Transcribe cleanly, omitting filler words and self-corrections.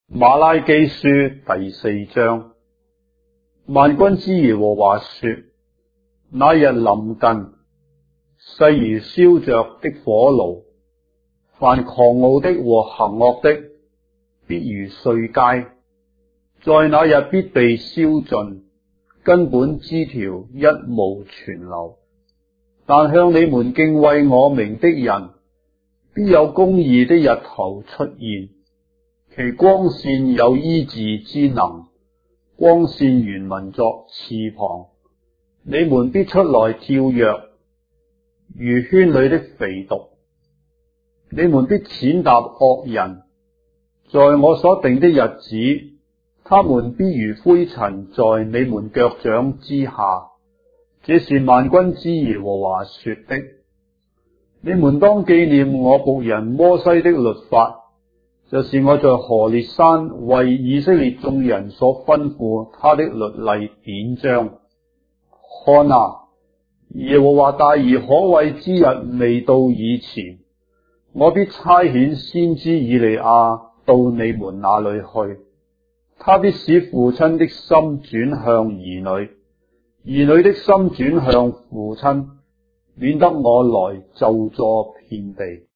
馬拉基書第4章。萬軍之耶和華說：那日臨近，勢如燒着的火爐，凡狂傲的和行惡的，必如碎秸，在那日必被燒盡，根本枝條一無存留。但向你們敬畏我名的人，必有公義的日頭出現，其光線有醫治之能，光線原文作翅膀。你們必出來跳躍，如圈裏的肥犢。你們必踐踏惡人，在我所定的日子，他們必如灰塵在你們腳掌之下。這是萬軍之耶和華說的。你們當紀念我僕人摩西的律法，就是我在何烈山為以色列眾人所吩咐他的律例典章。看啊，耶和華大而可畏之日未到以前，我必差遣先知以利亞到你們那裏去，他必使父親的心轉向兒女，兒女的心轉向父親，免得我來咒詛遍地。